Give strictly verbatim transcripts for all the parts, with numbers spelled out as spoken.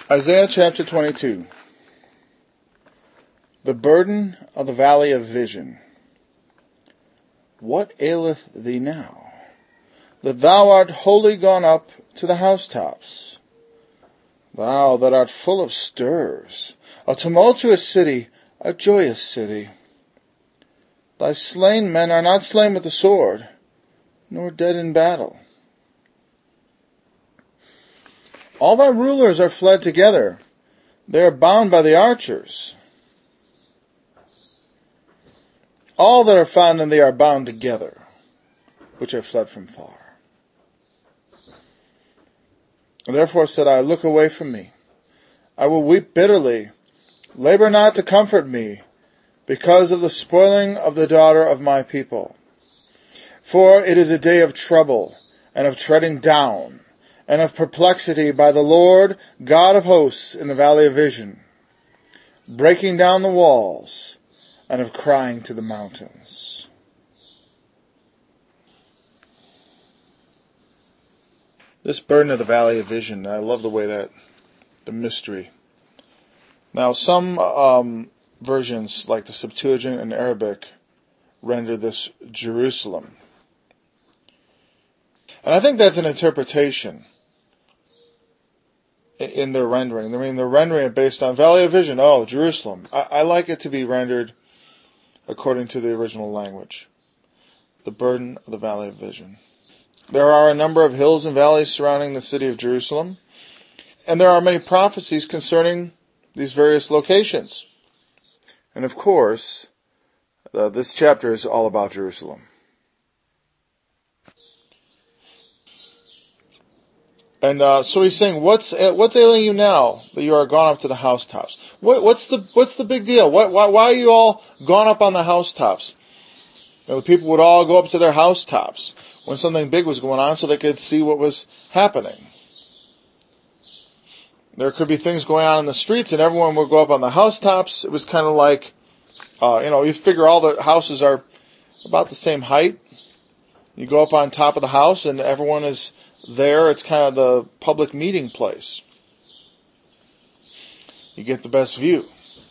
Isaiah chapter twenty-two. The burden of the valley of vision. What aileth thee now, that thou art wholly gone up to the housetops? Thou that art full of stirs, a tumultuous city, a joyous city. Thy slain men are not slain with the sword, nor dead in battle. All thy rulers are fled together. They are bound by the archers. All that are found in thee are bound together, which have fled from far. And therefore said I, look away from me. I will weep bitterly. Labor not to comfort me, because of the spoiling of the daughter of my people. For it is a day of trouble, and of treading down, and of perplexity by the Lord God of hosts in the valley of vision, breaking down the walls, and of crying to the mountains. This burden of the valley of vision, I love the way that, the mystery. Now some um, versions, like the Septuagint and Arabic, render this Jerusalem. And I think that's an interpretation in their rendering. I mean, they're rendering it based on Valley of Vision. Oh, Jerusalem. I, I like it to be rendered according to the original language. The burden of the Valley of Vision. There are a number of hills and valleys surrounding the city of Jerusalem, and there are many prophecies concerning these various locations. And of course, uh, this chapter is all about Jerusalem. And uh, so he's saying, "What's what's ailing you now that you are gone up to the housetops? What, what's the what's the big deal? What, why why are you all gone up on the housetops?" You know, the people would all go up to their housetops when something big was going on, so they could see what was happening. There could be things going on in the streets, and everyone would go up on the housetops. It was kind of like, uh, you know, you figure all the houses are about the same height. You go up on top of the house, and everyone is there. It's kind of the public meeting place. You get the best view.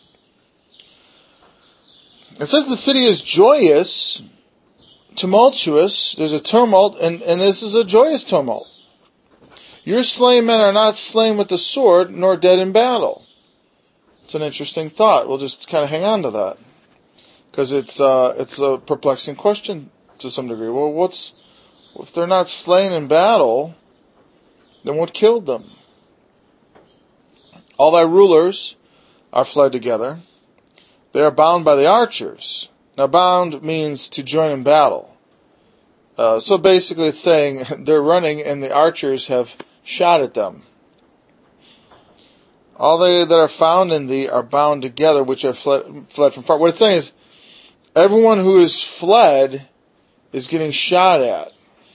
It says the city is joyous, tumultuous. There's a tumult, and, and this is a joyous tumult. Your slain men are not slain with the sword, nor dead in battle. It's an interesting thought. We'll just kind of hang on to that, because it's uh, it's a perplexing question to some degree. Well, what's if they're not slain in battle, then what killed them? All thy rulers are fled together. They are bound by the archers. Now, bound means to join in battle. Uh, so basically it's saying they're running and the archers have shot at them. All they that are found in thee are bound together, which have fled, fled from far. What it's saying is, everyone who is fled is getting shot at.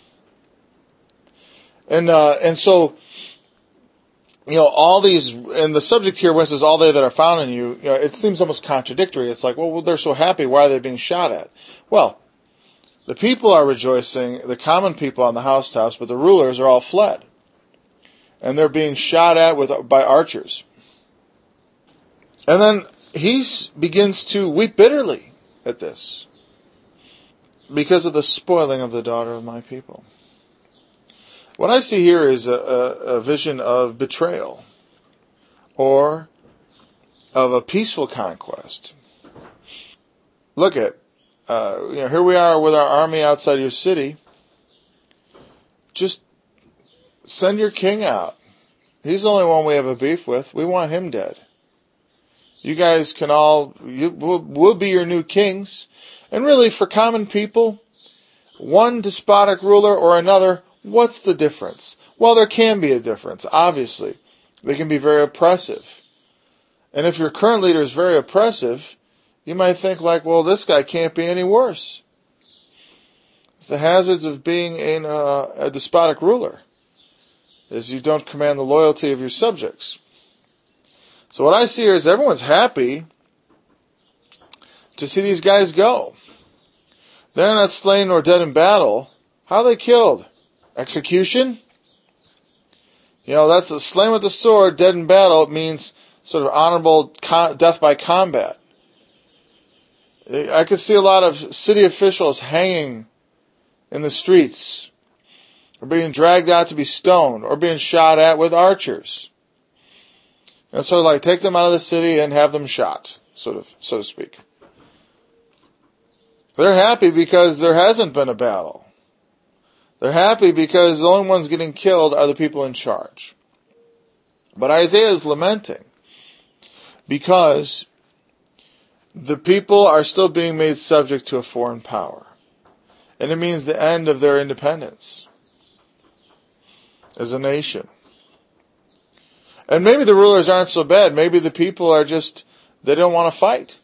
And uh, and so, you know, all these, and the subject here, when it says all they that are found in you, you know, it seems almost contradictory. It's like, well, well, they're so happy, why are they being shot at? Well, the people are rejoicing, the common people on the housetops, but the rulers are all fled. And they're being shot at with by archers. And then he begins to weep bitterly at this, because of the spoiling of the daughter of my people. What I see here is a, a, a vision of betrayal, or of a peaceful conquest. Look at, uh, you know, here we are with our army outside your city. Just send your king out. He's the only one we have a beef with. We want him dead. You guys can all, you, we'll, we'll be your new kings. And really, for common people, one despotic ruler or another, what's the difference? Well, there can be a difference, obviously. They can be very oppressive. And if your current leader is very oppressive, you might think like, well, this guy can't be any worse. It's the hazards of being in a, a despotic ruler, is you don't command the loyalty of your subjects. So what I see here is everyone's happy to see these guys go. They're not slain nor dead in battle. How are they killed? Execution? You know, that's a slain with the sword, dead in battle. It means sort of honorable con- death by combat. I could see a lot of city officials hanging in the streets, or being dragged out to be stoned, or being shot at with archers. And sort of like take them out of the city and have them shot, sort of, so to speak. They're happy because there hasn't been a battle. They're happy because the only ones getting killed are the people in charge. But Isaiah is lamenting because the people are still being made subject to a foreign power. And it means the end of their independence as a nation. And maybe the rulers aren't so bad. Maybe the people are just, they don't want to fight.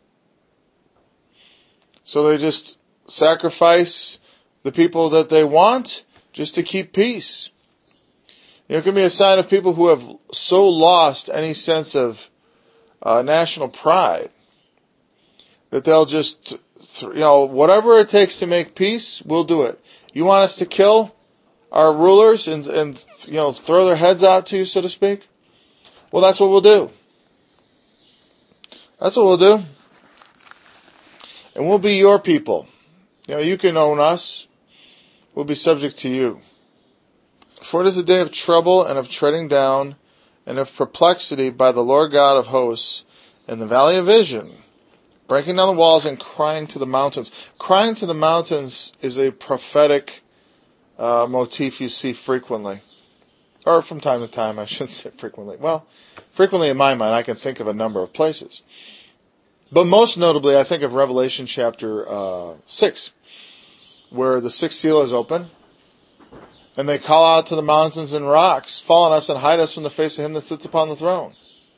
So they just sacrifice the people that they want just to keep peace. You know, it can be a sign of people who have so lost any sense of uh, national pride that they'll just, you know, whatever it takes to make peace, we'll do it. You want us to kill our rulers and, and you know, throw their heads out to you, so to speak? Well, that's what we'll do. That's what we'll do. And we'll be your people. You know, you can own us. We'll be subject to you. For it is a day of trouble and of treading down and of perplexity by the Lord God of hosts in the valley of vision, breaking down the walls and crying to the mountains. Crying to the mountains is a prophetic uh, motif you see frequently. Or from time to time, I shouldn't say frequently. Well, frequently in my mind, I can think of a number of places. But most notably, I think of Revelation chapter uh, six, where the sixth seal is open, and they call out to the mountains and rocks, fall on us and hide us from the face of him that sits upon the throne.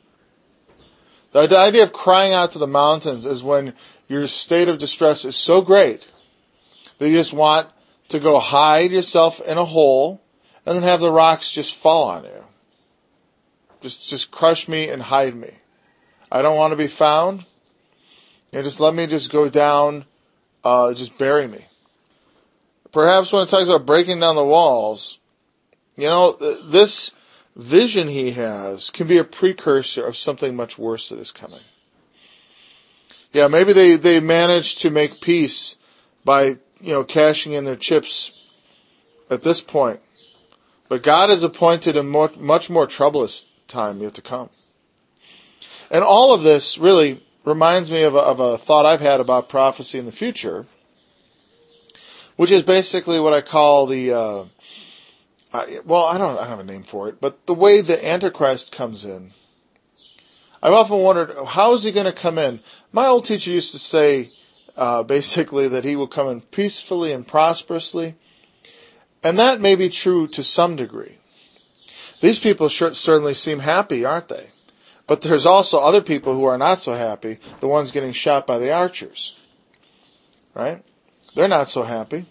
The, the idea of crying out to the mountains is when your state of distress is so great that you just want to go hide yourself in a hole and then have the rocks just fall on you. Just, just crush me and hide me. I don't want to be found. You know, just let me just go down, uh, just bury me. Perhaps when it talks about breaking down the walls, you know, this vision he has can be a precursor of something much worse that is coming. Yeah, maybe they, they managed to make peace by, you know, cashing in their chips at this point. But God has appointed a more, much more troublous time yet to come. And all of this really reminds me of a, of a thought I've had about prophecy in the future, which is basically what I call the, uh, I, well, I don't, I don't have a name for it, but the way the Antichrist comes in. I've often wondered, how is he going to come in? My old teacher used to say, uh, basically that he will come in peacefully and prosperously. And that may be true to some degree. These people sure, certainly seem happy, aren't they? But there's also other people who are not so happy, the ones getting shot by the archers. Right? They're not so happy.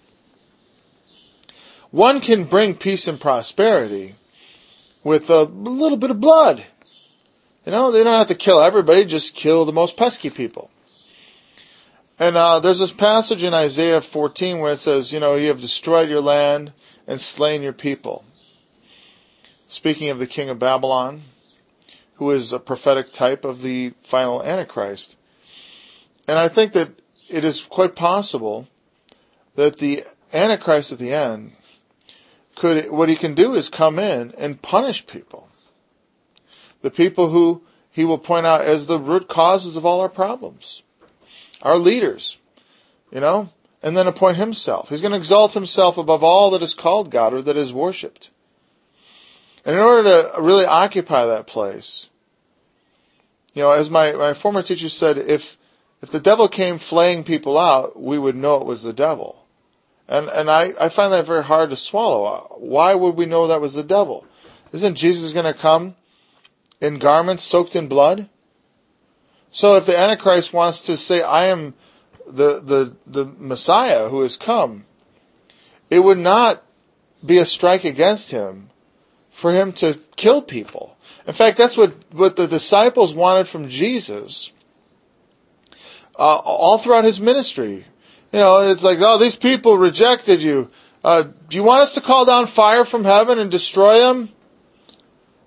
One can bring peace and prosperity with a little bit of blood. You know, they don't have to kill everybody, just kill the most pesky people. And uh, there's this passage in Isaiah fourteen where it says, you know, you have destroyed your land and slain your people. Speaking of the king of Babylon, who is a prophetic type of the final Antichrist. And I think that it is quite possible that the Antichrist at the end, could what he can do is come in and punish people. The people who he will point out as the root causes of all our problems. Our leaders, you know, and then appoint himself. He's going to exalt himself above all that is called God or that is worshipped. And in order to really occupy that place, you know, as my, my former teacher said, if if the devil came flaying people out, we would know it was the devil. And and I, I find that very hard to swallow. Why would we know that was the devil? Isn't Jesus going to come in garments soaked in blood? So if the Antichrist wants to say, I am the, the, the Messiah who has come, it would not be a strike against him for him to kill people. In fact, that's what, what the disciples wanted from Jesus uh, all throughout his ministry. You know, it's like, oh, these people rejected you. Uh, do you want us to call down fire from heaven and destroy them?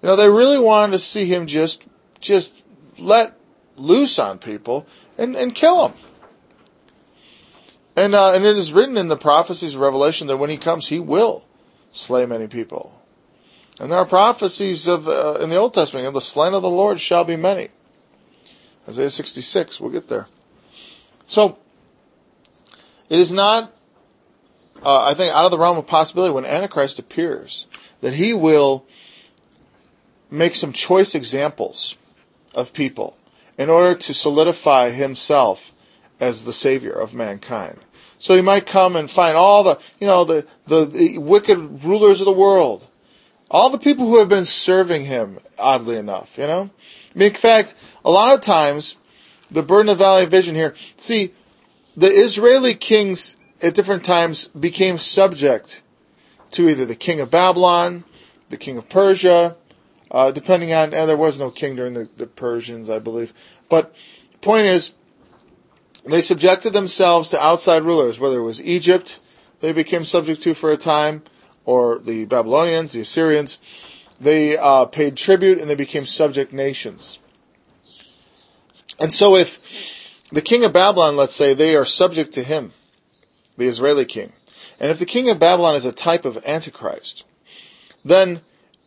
You know, they really wanted to see him just, just let loose on people and, and kill them. And, uh, and it is written in the prophecies of Revelation that when he comes, he will slay many people. And there are prophecies of, uh, in the Old Testament, the slain of the Lord shall be many. Isaiah sixty-six, we'll get there. So, it is not, uh, I think, out of the realm of possibility when Antichrist appears, that he will make some choice examples of people in order to solidify himself as the savior of mankind. So he might come and find all the, you know, the, the, the wicked rulers of the world, all the people who have been serving him, oddly enough, you know. I mean, in fact, a lot of times, the Burden of Valley Vision here, see, the Israeli kings at different times became subject to either the king of Babylon, the king of Persia, uh, depending on, and there was no king during the, the Persians, I believe. But the point is, they subjected themselves to outside rulers, whether it was Egypt they became subject to for a time, or the Babylonians, the Assyrians. They uh, paid tribute and they became subject nations. And so if the king of Babylon, let's say, they are subject to him, the Israeli king, and if the king of Babylon is a type of Antichrist, then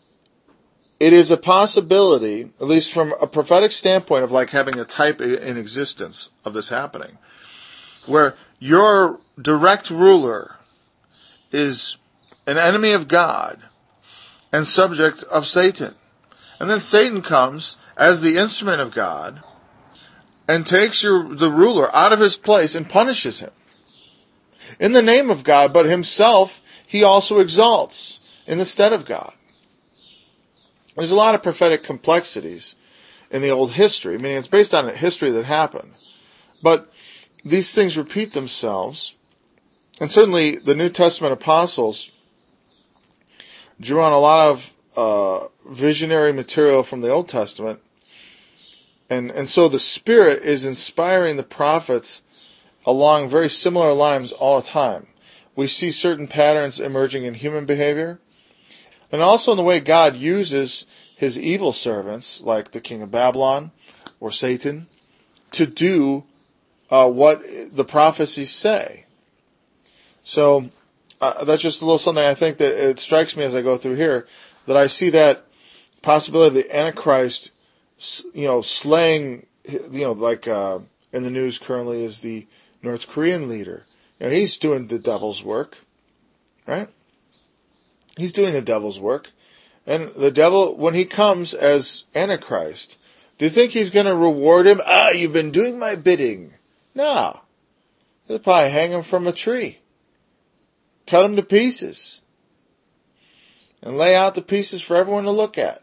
it is a possibility, at least from a prophetic standpoint of like having a type in existence of this happening, where your direct ruler is an enemy of God and subject of Satan. And then Satan comes as the instrument of God and takes your, the ruler out of his place and punishes him in the name of God, but himself he also exalts in the stead of God. There's a lot of prophetic complexities in the old history, meaning it's based on a history that happened. But these things repeat themselves, and certainly the New Testament apostles drew on a lot of uh, visionary material from the Old Testament, and, and so the Spirit is inspiring the prophets along very similar lines all the time. We see certain patterns emerging in human behavior, and also in the way God uses his evil servants, like the king of Babylon or Satan, to do uh, what the prophecies say. So uh, that's just a little something I think that it strikes me as I go through here, that I see that possibility of the Antichrist, you know, slaying, you know, like uh, in the news currently is the North Korean leader. You know, he's doing the devil's work, right? He's doing the devil's work. And the devil, when he comes as Antichrist, do you think he's going to reward him? Ah, you've been doing my bidding. No. He'll probably hang him from a tree. Cut him to pieces. And lay out the pieces for everyone to look at.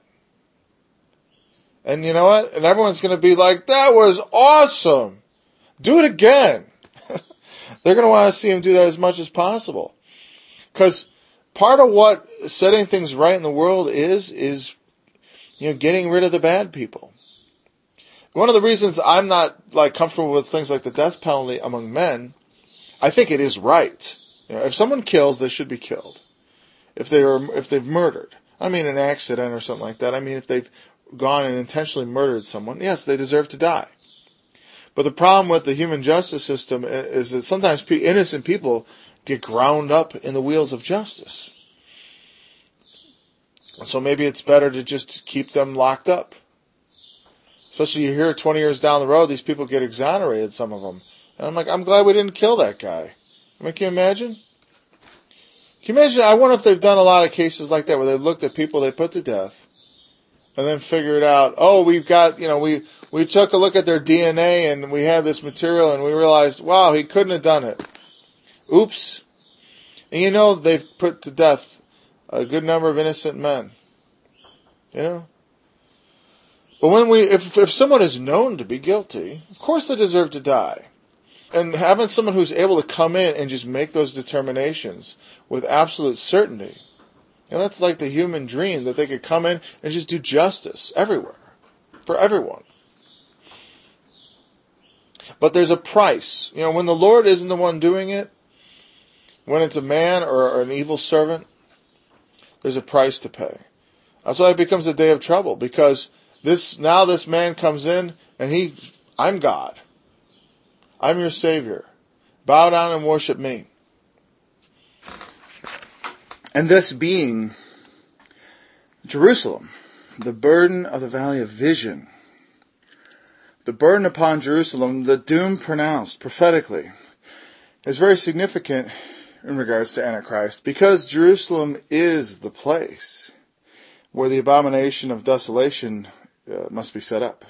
And you know what? And everyone's going to be like, that was awesome. Do it again. They're going to want to see him do that as much as possible. Because part of what setting things right in the world is, is, you know, getting rid of the bad people. One of the reasons I'm not, like, comfortable with things like the death penalty among men, I think it is right. You know, if someone kills, they should be killed. If they are, if they've murdered. I mean an accident or something like that. I mean if they've gone and intentionally murdered someone, yes, they deserve to die. But the problem with the human justice system is that sometimes innocent people get ground up in the wheels of justice. So maybe it's better to just keep them locked up. Especially you hear twenty years down the road, these people get exonerated, some of them. And I'm like, I'm glad we didn't kill that guy. I mean, can you imagine? Can you imagine? I wonder if they've done a lot of cases like that where they looked at people they put to death and then figured out, oh, we've got, you know, we, we took a look at their D N A and we had this material and we realized, wow, he couldn't have done it. Oops. And you know, they've put to death a good number of innocent men. You know? But when we, if, if someone is known to be guilty, of course they deserve to die. And having someone who's able to come in and just make those determinations with absolute certainty, you know, that's like the human dream, that they could come in and just do justice everywhere, for everyone. But there's a price. You know, when the Lord isn't the one doing it, when it's a man or an evil servant, there's a price to pay. That's why it becomes a day of trouble, because this now this man comes in and he, I'm God. I'm your Savior. Bow down and worship me. And this being Jerusalem, the burden of the valley of vision, the burden upon Jerusalem, the doom pronounced prophetically, is very significant in regards to Antichrist, because Jerusalem is the place where the abomination of desolation uh, must be set up.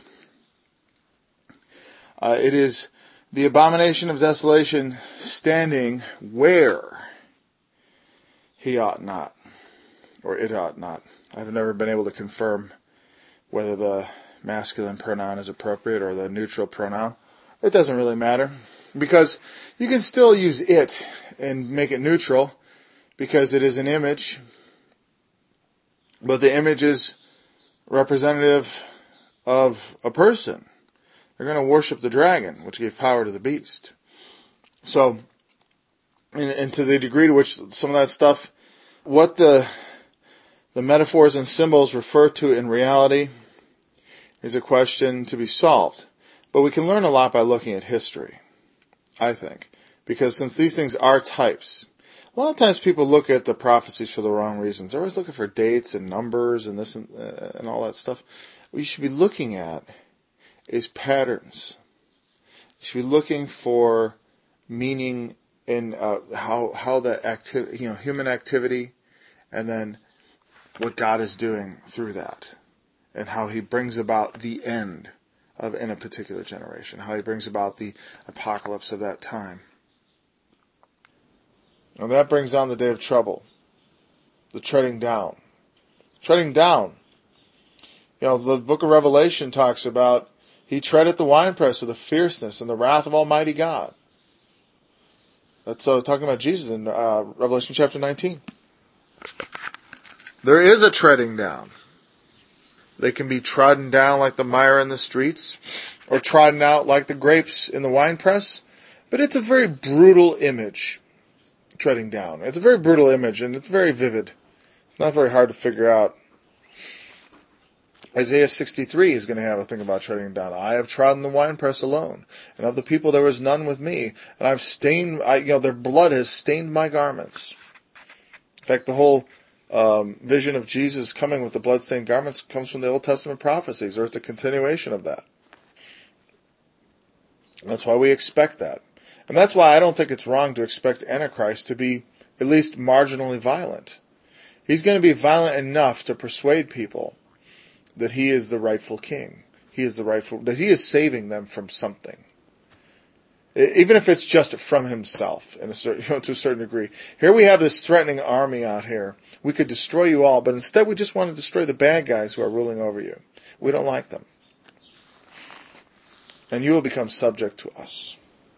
Uh, it is the abomination of desolation standing where he ought not, or it ought not. I've never been able to confirm whether the masculine pronoun is appropriate or the neutral pronoun. It doesn't really matter, because you can still use it and make it neutral, because it is an image, but the image is representative of a person. They're going to worship the dragon, which gave power to the beast. So, and, and to the degree to which some of that stuff, what the the metaphors and symbols refer to in reality is a question to be solved. But we can learn a lot by looking at history, I think. Because since these things are types, a lot of times people look at the prophecies for the wrong reasons. They're always looking for dates and numbers and this and, uh, and all that stuff. What you should be looking at is patterns. You should be looking for meaning in uh, how how the activity, you know, human activity, and then what God is doing through that, and how He brings about the end of in a particular generation, how He brings about the apocalypse of that time. And that brings on the day of trouble, the treading down. Treading down. You know, the book of Revelation talks about He treadeth the winepress of the fierceness and the wrath of Almighty God. That's uh, talking about Jesus in uh, Revelation chapter nineteen. There is a treading down. They can be trodden down like the mire in the streets, or trodden out like the grapes in the winepress. But it's a very brutal image, treading down. It's a very brutal image, and it's very vivid. It's not very hard to figure out. Isaiah sixty-three is going to have a thing about treading down. I have trodden the winepress alone, and of the people there was none with me, and I've stained, I, you know, their blood has stained my garments. In fact, the whole um, vision of Jesus coming with the blood-stained garments comes from the Old Testament prophecies, or it's a continuation of that. And that's why we expect that. And that's why I don't think it's wrong to expect Antichrist to be at least marginally violent. He's going to be violent enough to persuade people that he is the rightful king. He is the rightful, that he is saving them from something. Even if it's just from himself, in a certain, you know, to a certain degree. Here we have this threatening army out here. We could destroy you all, but instead we just want to destroy the bad guys who are ruling over you. We don't like them. And you will become subject to us.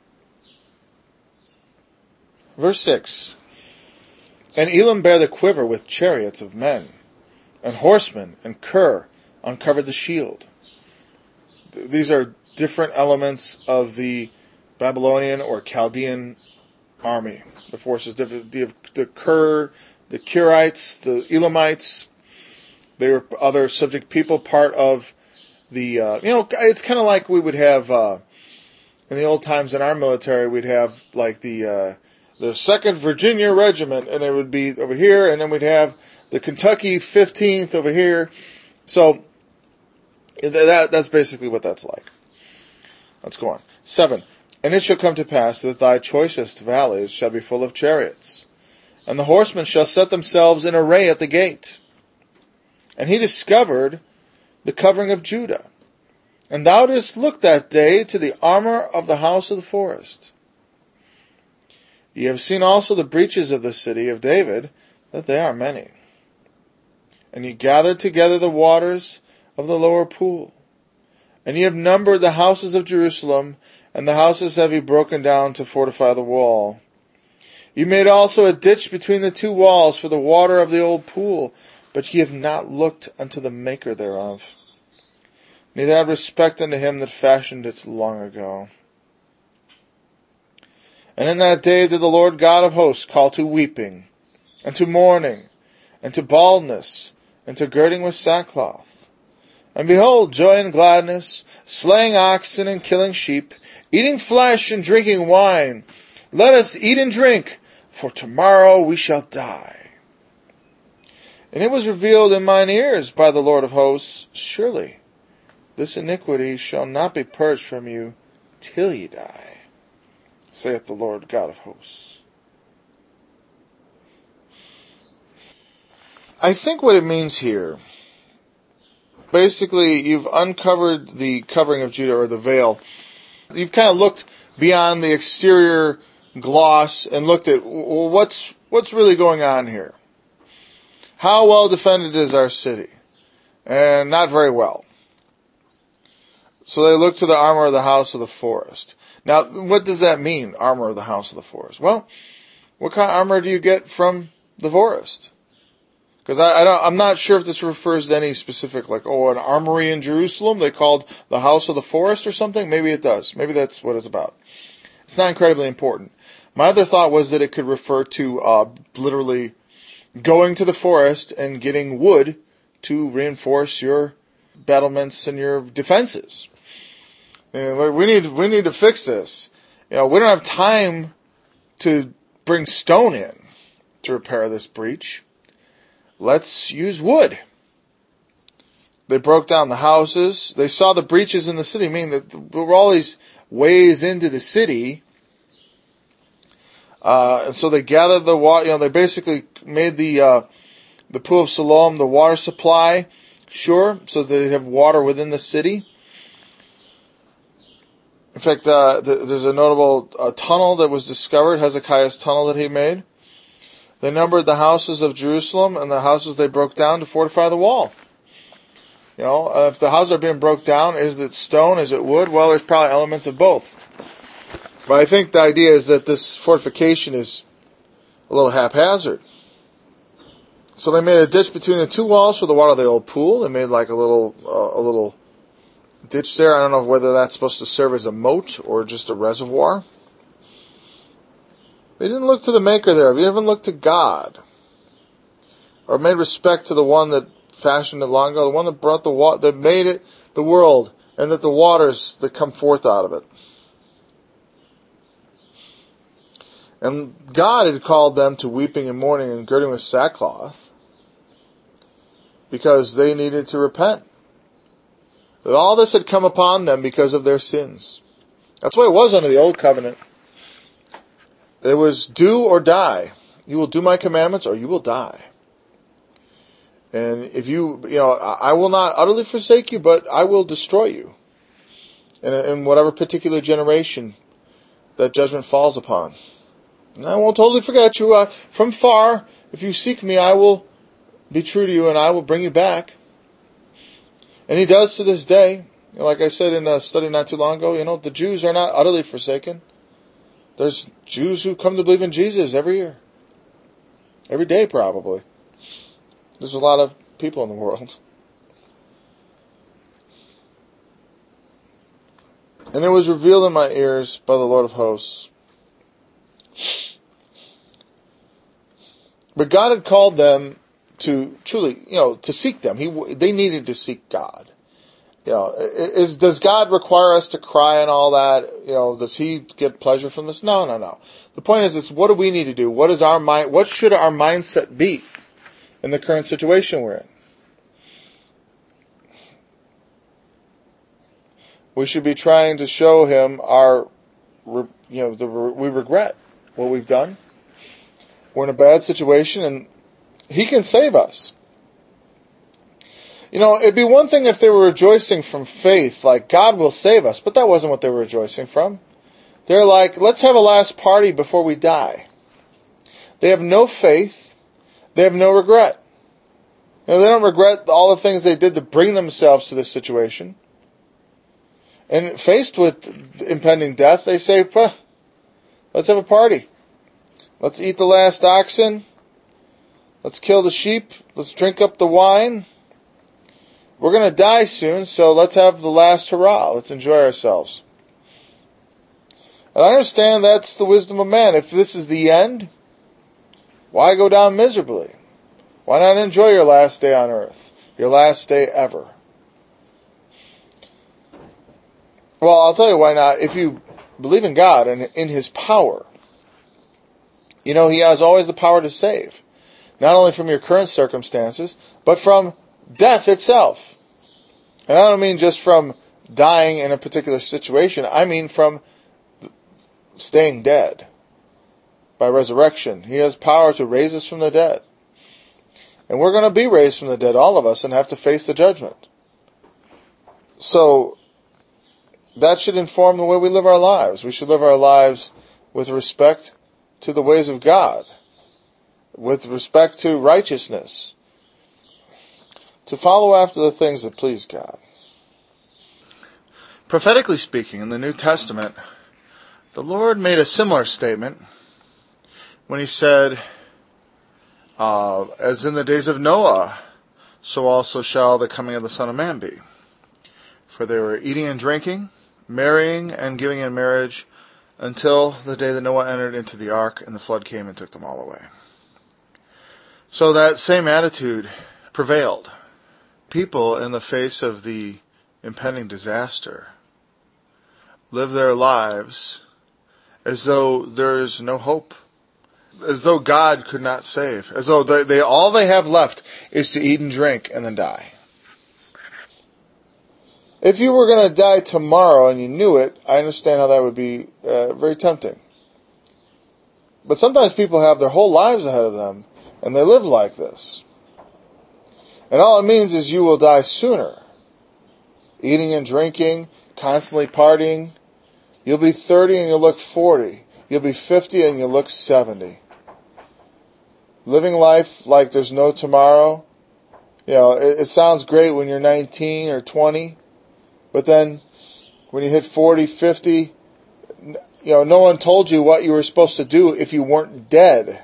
Verse six. And Elam bare the quiver with chariots of men, and horsemen, and Ker uncovered the shield. These are different elements of the Babylonian or Chaldean army. The forces, the, the Ker, the Kirites, the Elamites, they were other subject people, part of the, uh, you know, it's kind of like we would have, uh, in the old times in our military, we'd have like the, uh, the second Virginia Regiment, and it would be over here, and then we'd have the Kentucky fifteenth over here. So, that that's basically what that's like. Let's go on. Seven. And it shall come to pass that thy choicest valleys shall be full of chariots, and the horsemen shall set themselves in array at the gate. And he discovered the covering of Judah. And thou didst look that day to the armor of the house of the forest. Ye have seen also the breaches of the city of David, that they are many. And ye gathered together the waters of the lower pool. And ye have numbered the houses of Jerusalem, and the houses have ye broken down to fortify the wall. Ye made also a ditch between the two walls for the water of the old pool, but ye have not looked unto the maker thereof, neither had respect unto him that fashioned it long ago. And in that day did the Lord God of hosts call to weeping, and to mourning, and to baldness, and to girding with sackcloth. And behold, joy and gladness, slaying oxen and killing sheep, eating flesh and drinking wine. Let us eat and drink, for tomorrow we shall die. And it was revealed in mine ears by the Lord of hosts, surely this iniquity shall not be purged from you till ye die, saith the Lord God of hosts. I think what it means here, basically you've uncovered the covering of Judah, or the veil. You've kind of looked beyond the exterior gloss and looked at, well, what's what's really going on here? How well defended is our city? And not very well. So they look to the armor of the house of the forest. Now, what does that mean, armor of the house of the forest? Well, what kind of armor do you get from the forest? Because I, I don't, I'm not sure if this refers to any specific, like, oh, an armory in Jerusalem they called the house of the forest or something. Maybe it does. Maybe that's what it's about. It's not incredibly important. My other thought was that it could refer to uh, literally going to the forest and getting wood to reinforce your battlements and your defenses. And we need we need to fix this. You know, we don't have time to bring stone in to repair this breach. Let's use wood. They broke down the houses. They saw the breaches in the city, meaning that there were all these ways into the city. Uh, and so they gathered the water. You know, they basically made the uh, the pool of Siloam the water supply, sure, so that they'd have water within the city. In fact, uh, the, there's a notable uh, tunnel that was discovered, Hezekiah's tunnel that he made. They numbered the houses of Jerusalem and the houses they broke down to fortify the wall. You know, uh, if the houses are being broke down, is it stone, is it wood? Well, there's probably elements of both. But I think the idea is that this fortification is a little haphazard. So they made a ditch between the two walls for the water of the old pool. They made like a little, uh, a little ditch there. I don't know whether that's supposed to serve as a moat or just a reservoir. They didn't look to the Maker there. They haven't looked to God, or made respect to the one that fashioned it long ago, the one that brought the water, that made it the world, and that the waters that come forth out of it. And God had called them to weeping and mourning and girding with sackcloth, because they needed to repent. That all this had come upon them because of their sins. That's the way it was under the old covenant. It was do or die. You will do my commandments or you will die. And if you, you know, I will not utterly forsake you, but I will destroy you. In, in whatever particular generation that judgment falls upon. And I won't totally forget you. Uh, from far, if you seek me, I will be true to you and I will bring you back. And he does to this day. Like I said in a study not too long ago, you know, the Jews are not utterly forsaken. There's Jews who come to believe in Jesus every year. Every day, probably. There's a lot of people in the world. And it was revealed in my ears by the Lord of hosts. But God had called them to truly, you know, to seek them. He, they needed to seek God. You know, is, does God require us to cry and all that? You know, does He get pleasure from this? No, no, no. The point is, it's what do we need to do? What is our mind? What should our mindset be in the current situation we're in? We should be trying to show Him our, you know, the, we regret what we've done. We're in a bad situation, and He can save us. You know, it'd be one thing if they were rejoicing from faith, like God will save us, but that wasn't what they were rejoicing from. They're like, let's have a last party before we die. They have no faith. They have no regret. You know, they don't regret all the things they did to bring themselves to this situation. And faced with impending death, they say, let's have a party. Let's eat the last oxen. Let's kill the sheep. Let's drink up the wine. We're going to die soon, so let's have the last hurrah. Let's enjoy ourselves. And I understand that's the wisdom of man. If this is the end, why go down miserably? Why not enjoy your last day on earth? Your last day ever. Well, I'll tell you why not. If you believe in God and in His power, you know He has always the power to save. Not only from your current circumstances, but from death itself. And I don't mean just from dying in a particular situation. I mean from staying dead by resurrection. He has power to raise us from the dead. And we're going to be raised from the dead, all of us, and have to face the judgment. So, that should inform the way we live our lives. We should live our lives with respect to the ways of God, with respect to righteousness, to follow after the things that please God. Prophetically speaking, in the New Testament, the Lord made a similar statement when He said, uh, as in the days of Noah, so also shall the coming of the Son of Man be. For they were eating and drinking, marrying and giving in marriage, until the day that Noah entered into the ark, and the flood came and took them all away. So that same attitude prevailed. People, in the face of the impending disaster, live their lives as though there is no hope, as though God could not save, as though they, they all they have left is to eat and drink and then die. If you were going to die tomorrow and you knew it, I understand how that would be uh, very tempting. But sometimes people have their whole lives ahead of them, and they live like this. And all it means is you will die sooner. Eating and drinking, constantly partying. You'll be thirty and you'll look forty. You'll be fifty and you'll look seventy. Living life like there's no tomorrow. You know, it, it sounds great when you're nineteen or twenty. But then when you hit forty, fifty, you know, no one told you what you were supposed to do if you weren't dead.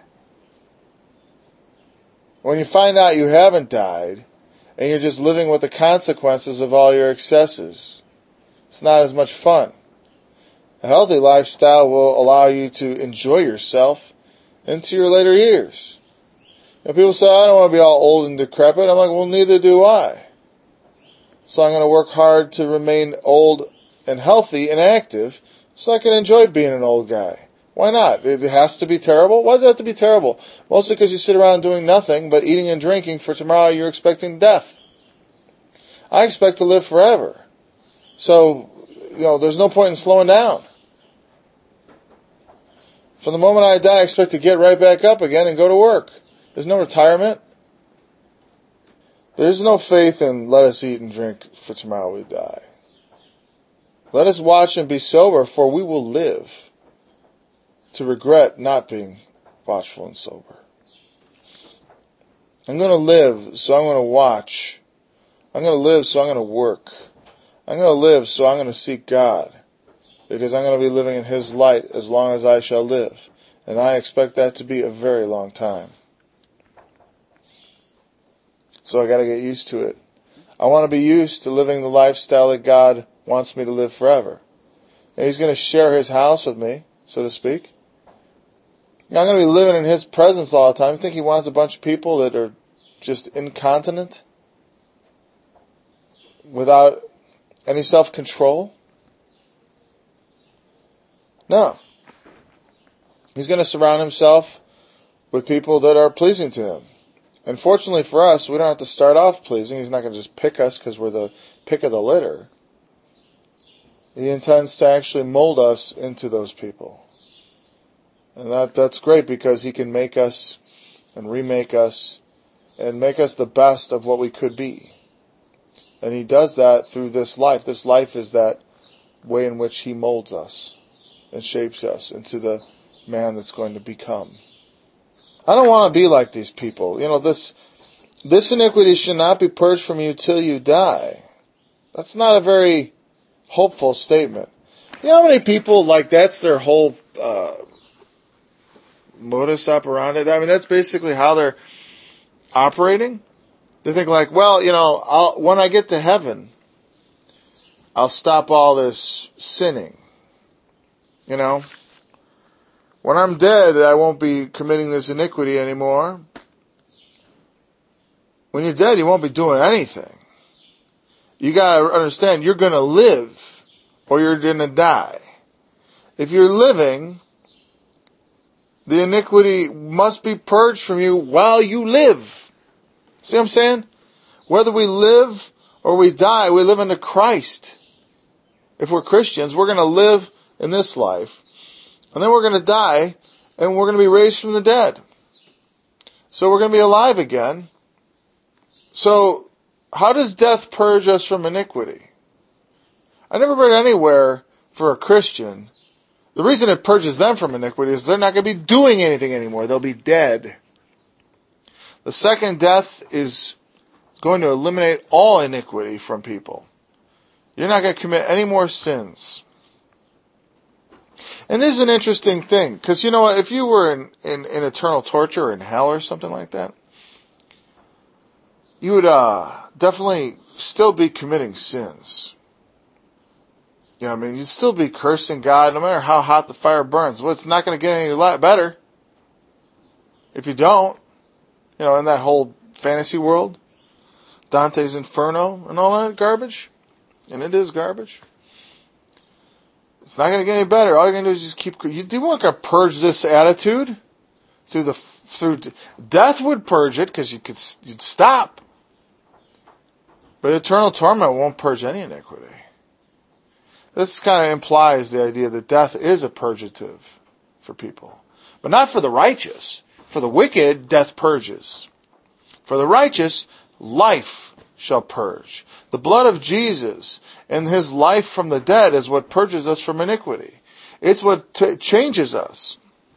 When you find out you haven't died, and you're just living with the consequences of all your excesses, it's not as much fun. A healthy lifestyle will allow you to enjoy yourself into your later years. And people say, I don't want to be all old and decrepit. I'm like, well, neither do I. So I'm going to work hard to remain old and healthy and active so I can enjoy being an old guy. Why not? It has to be terrible? Why does it have to be terrible? Mostly because you sit around doing nothing but eating and drinking. For tomorrow you're expecting death. I expect to live forever. So, you know, there's no point in slowing down. From the moment I die, I expect to get right back up again and go to work. There's no retirement. There's no faith in let us eat and drink, for tomorrow we die. Let us watch and be sober, for we will live to regret not being watchful and sober. I'm going to live, so I'm going to watch. I'm going to live, so I'm going to work. I'm going to live, so I'm going to seek God, because I'm going to be living in His light as long as I shall live. And I expect that to be a very long time. So I got to get used to it. I want to be used to living the lifestyle that God wants me to live forever. And He's going to share His house with me, so to speak. I'm going to be living in His presence all the time. You think He wants a bunch of people that are just incontinent? Without any self-control? No. He's going to surround Himself with people that are pleasing to Him. And fortunately for us, we don't have to start off pleasing. He's not going to just pick us because we're the pick of the litter. He intends to actually mold us into those people. And that that's great because He can make us and remake us and make us the best of what we could be. And He does that through this life. This life is that way in which He molds us and shapes us into the man that's going to become. I don't want to be like these people. You know, this this iniquity should not be purged from you till you die. That's not a very hopeful statement. You know how many people, like, that's their whole uh, modus operandi? I mean, that's basically how they're operating. They think like, well, you know, I'll, when I get to heaven, I'll stop all this sinning. You know? When I'm dead, I won't be committing this iniquity anymore. When you're dead, you won't be doing anything. You gotta understand, you're gonna live, or you're gonna die. If you're living, the iniquity must be purged from you while you live. See what I'm saying? Whether we live or we die, we live unto Christ. If we're Christians, we're gonna live in this life, and then we're gonna die, and we're gonna be raised from the dead. So we're gonna be alive again. So, how does death purge us from iniquity? I never read anywhere for a Christian, the reason it purges them from iniquity is they're not going to be doing anything anymore. They'll be dead. The second death is going to eliminate all iniquity from people. You're not going to commit any more sins. And this is an interesting thing, because you know what, if you were in, in, in eternal torture or in hell or something like that, you would uh, definitely still be committing sins. You know what I mean? You'd still be cursing God no matter how hot the fire burns. Well, it's not going to get any lot better if you don't. You know, in that whole fantasy world, Dante's Inferno and all that garbage. And it is garbage. It's not going to get any better. All you're going to do is just keep... You, you weren't going to purge this attitude through the... through death would purge it because you could, you'd stop. But eternal torment won't purge any iniquity. This kind of implies the idea that death is a purgative for people. But not for the righteous. For the wicked, death purges. For the righteous, life shall purge. The blood of Jesus and his life from the dead is what purges us from iniquity. It's what t- changes us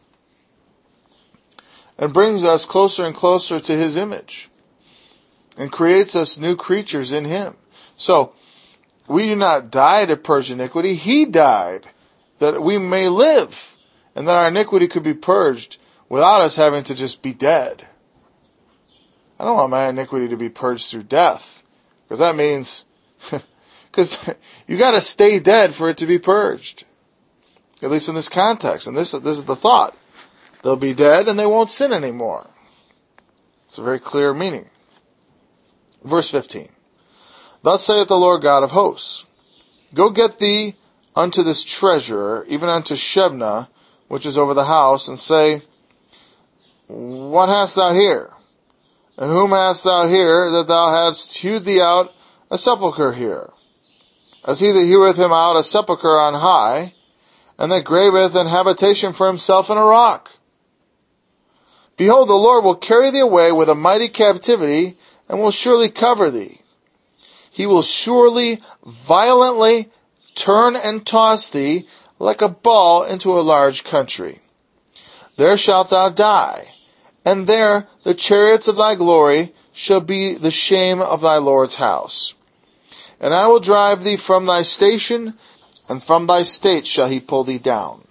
and brings us closer and closer to his image and creates us new creatures in him. So, we do not die to purge iniquity. He died that we may live and that our iniquity could be purged without us having to just be dead. I don't want my iniquity to be purged through death, because that means, because you got to stay dead for it to be purged. At least in this context. And this, this is the thought. They'll be dead and they won't sin anymore. It's a very clear meaning. Verse fifteen. Thus saith the Lord God of hosts, Go get thee unto this treasurer, even unto Shebna, which is over the house, and say, What hast thou here? And whom hast thou here, that thou hadst hewed thee out a sepulchre here? As he that heweth him out a sepulchre on high, and that graveth an habitation for himself in a rock. Behold, the Lord will carry thee away with a mighty captivity, and will surely cover thee. He will surely violently turn and toss thee like a ball into a large country. There shalt thou die, and there the chariots of thy glory shall be the shame of thy Lord's house. And I will drive thee from thy station, and from thy state shall he pull thee down.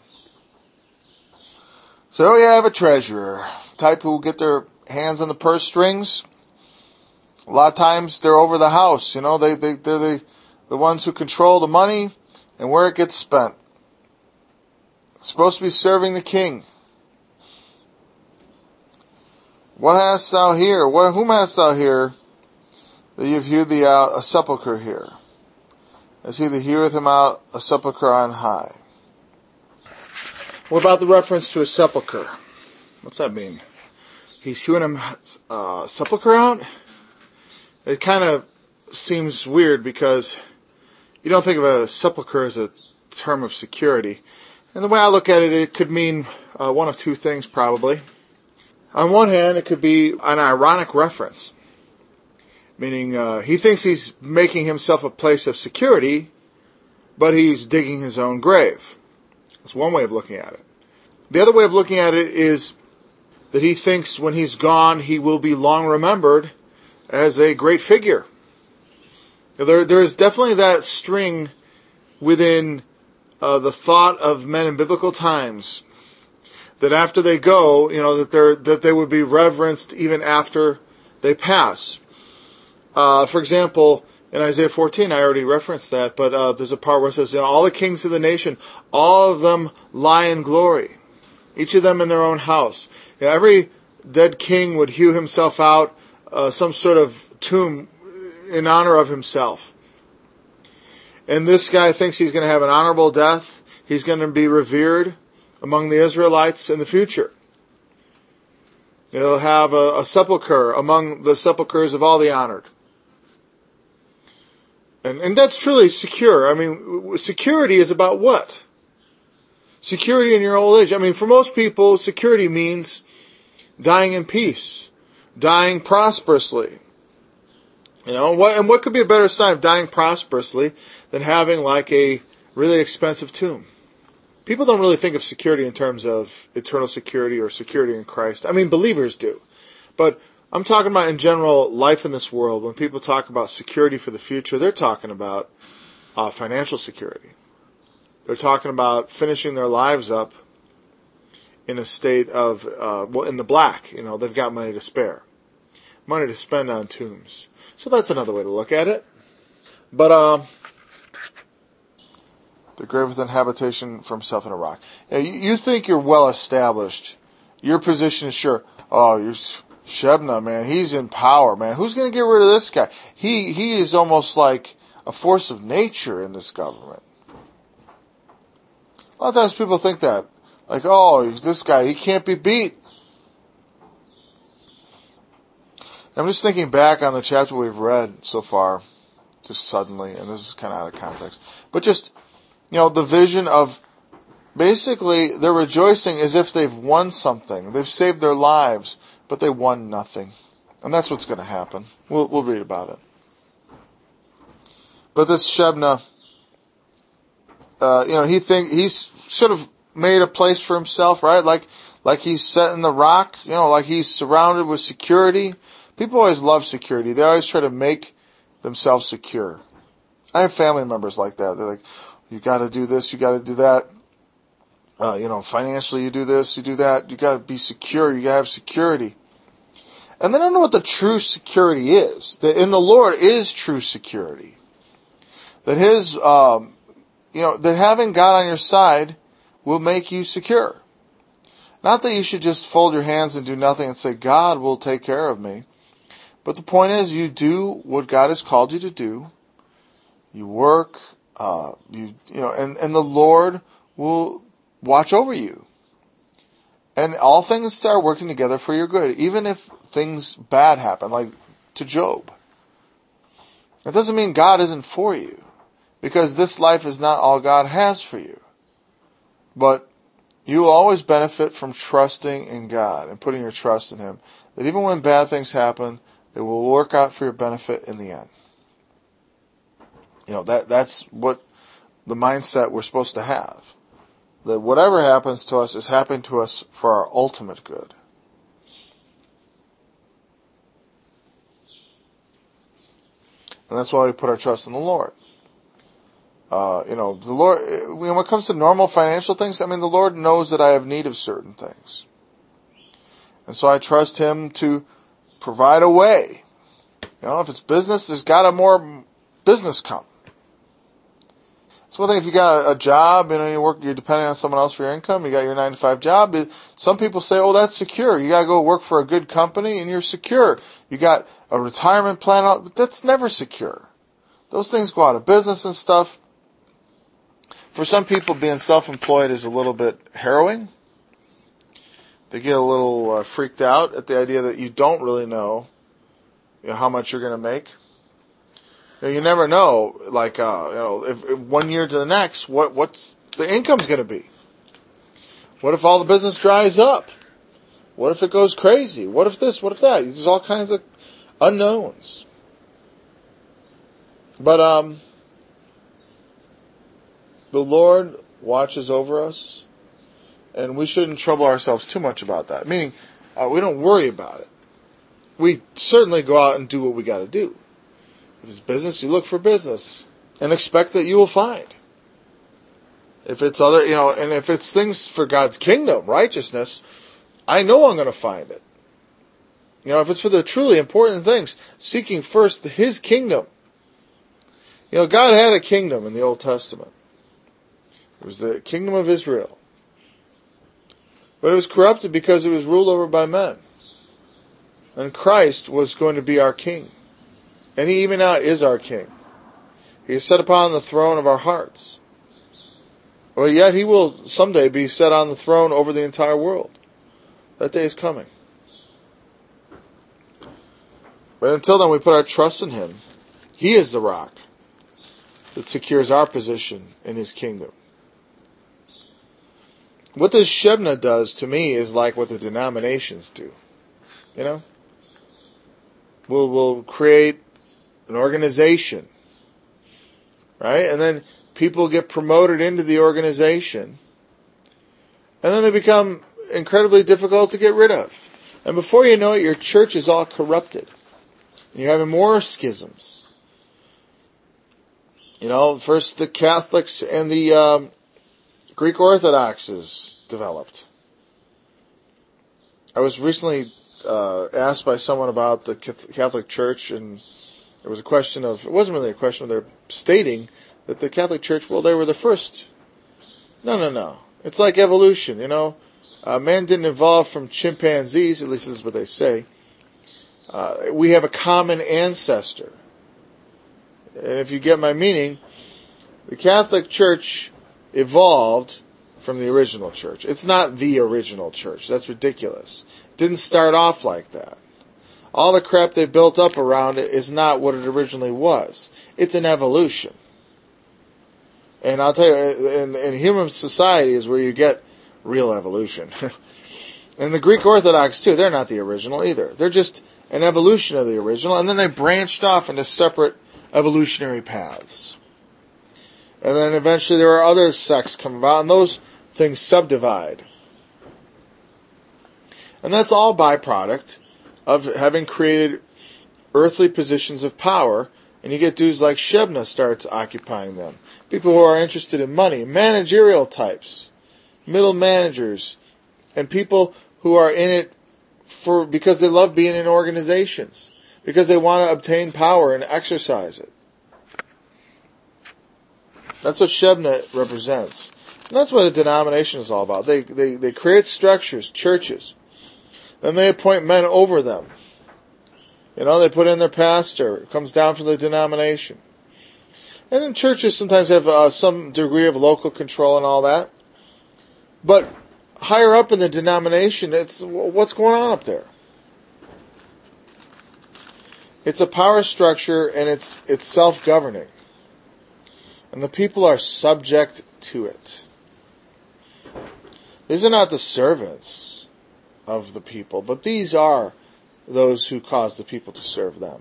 So you have a treasurer, type who will get their hands on the purse strings. A lot of times they're over the house, you know, they, they, they're the, the ones who control the money and where it gets spent. It's supposed to be serving the king. What hast thou here? What, whom hast thou here that you've hewed thee out a sepulchre here? As he that heweth him out a sepulchre on high. What about the reference to a sepulchre? What's that mean? He's hewing him uh, sepulchre out? It kind of seems weird because you don't think of a sepulchre as a term of security. And the way I look at it, it could mean uh, one of two things probably. On one hand, it could be an ironic reference, meaning uh, he thinks he's making himself a place of security, but he's digging his own grave. That's one way of looking at it. The other way of looking at it is that he thinks when he's gone, he will be long remembered as a great figure. There, there is definitely that string within uh, the thought of men in biblical times that after they go, you know, that they're that they would be reverenced even after they pass. Uh, for example, in Isaiah fourteen, I already referenced that, but uh, there's a part where it says, you know, all the kings of the nation, all of them lie in glory, each of them in their own house. You know, every dead king would hew himself out uh, some sort of tomb in honor of himself. And this guy thinks he's going to have an honorable death. He's going to be revered among the Israelites in the future. He'll have a, a sepulcher among the sepulchers of all the honored. And, and that's truly secure. I mean, security is about what? Security in your old age. I mean, for most people, security means dying in peace, dying prosperously. You know, what, and what could be a better sign of dying prosperously than having like a really expensive tomb? People don't really think of security in terms of eternal security or security in Christ. I mean, believers do. But I'm talking about in general life in this world. When people talk about security for the future, they're talking about uh, financial security. They're talking about finishing their lives up in a state of, uh, well, in the black. You know, they've got money to spare. Money to spend on tombs. So that's another way to look at it. But, um... the grave within habitation for himself in a rock. Now, you, you think you're well established. Your position is sure. Oh, you're Shebna, man. He's in power, man. Who's going to get rid of this guy? He he is almost like a force of nature in this government. A lot of times people think that. Like, oh, this guy, he can't be beat. I'm just thinking back on the chapter we've read so far, just suddenly, and this is kind of out of context. But just, you know, the vision of basically they're rejoicing as if they've won something. They've saved their lives, but they won nothing. And that's what's going to happen. We'll, we'll read about it. But this Shebna, uh, you know, he think he's sort of made a place for himself, right? Like, like he's set in the rock, you know, like he's surrounded with security. People always love security. They always try to make themselves secure. I have family members like that. They're like, you got to do this, you got to do that. Uh, you know, financially, you do this, you do that. You got to be secure. You got to have security. And they don't know what the true security is. That in the Lord is true security. That His, um, you know, that having God on your side will make you secure. Not that you should just fold your hands and do nothing and say, God will take care of me. But the point is, you do what God has called you to do. You work, uh, you, you know, and, and the Lord will watch over you. And all things start working together for your good, even if things bad happen, like to Job. It doesn't mean God isn't for you, because this life is not all God has for you. But you will always benefit from trusting in God and putting your trust in Him. That even when bad things happen, they will work out for your benefit in the end. You know, that that's what the mindset we're supposed to have. That whatever happens to us is happening to us for our ultimate good. And that's why we put our trust in the Lord. Uh, you know, the Lord, when it comes to normal financial things, I mean, the Lord knows that I have need of certain things. And so I trust Him to provide a way. You know, if it's business, there's got to more business come. It's one thing if you got a job, you know, you work, you're depending on someone else for your income, you got your nine to five job. Some people say, oh, that's secure. You got to go work for a good company and you're secure. You got a retirement plan. That's never secure. Those things go out of business and stuff. For some people, being self-employed is a little bit harrowing. They get a little uh, freaked out at the idea that you don't really know, you know, how much you're going to make. You know, you never know, like, uh, you know, if, if one year to the next, what what's the income's going to be? What if all the business dries up? What if it goes crazy? What if this? What if that? There's all kinds of unknowns. But um, the Lord watches over us. And we shouldn't trouble ourselves too much about that. Meaning, uh, we don't worry about it. We certainly go out and do what we got to do. If it's business, you look for business. And expect that you will find. If it's other, you know, and if it's things for God's kingdom, righteousness, I know I'm going to find it. You know, if it's for the truly important things, seeking first His kingdom. You know, God had a kingdom in the Old Testament. It was the kingdom of Israel. But it was corrupted because it was ruled over by men. And Christ was going to be our king. And he even now is our king. He is set upon the throne of our hearts. But yet he will someday be set on the throne over the entire world. That day is coming. But until then, we put our trust in him. He is the rock that secures our position in his kingdom. What this Shebna does to me is like what the denominations do. You know? We'll, we'll create an organization. Right? And then people get promoted into the organization. And then they become incredibly difficult to get rid of. And before you know it, your church is all corrupted. And you're having more schisms. You know, first the Catholics and the um, Greek Orthodoxes developed. I was recently uh, asked by someone about the Catholic Church, and there was a question of, it wasn't really a question, they're stating that the Catholic Church, well, they were the first. No, no, no. It's like evolution, you know. Uh, man didn't evolve from chimpanzees, at least this is what they say. Uh, we have a common ancestor. And if you get my meaning, the Catholic Church evolved from the original church. It's not the original church. That's ridiculous. It didn't start off like that. All the crap they built up around it is not what it originally was. It's an evolution. And I'll tell you, in, in human society is where you get real evolution. And the Greek Orthodox, too, they're not the original either. They're just an evolution of the original, and then they branched off into separate evolutionary paths. And then eventually there are other sects come about, and those things subdivide. And that's all byproduct of having created earthly positions of power, and you get dudes like Shebna starts occupying them. People who are interested in money, managerial types, middle managers, and people who are in it for because they love being in organizations, because they want to obtain power and exercise it. That's what Shebna represents. And that's what a denomination is all about. They, they, they create structures, churches. Then they appoint men over them. You know, they put in their pastor. It comes down from the denomination. And then churches sometimes have uh, some degree of local control and all that. But higher up in the denomination, it's what's going on up there. It's a power structure, and it's it's self-governing. And the people are subject to it. These are not the servants of the people, but these are those who cause the people to serve them.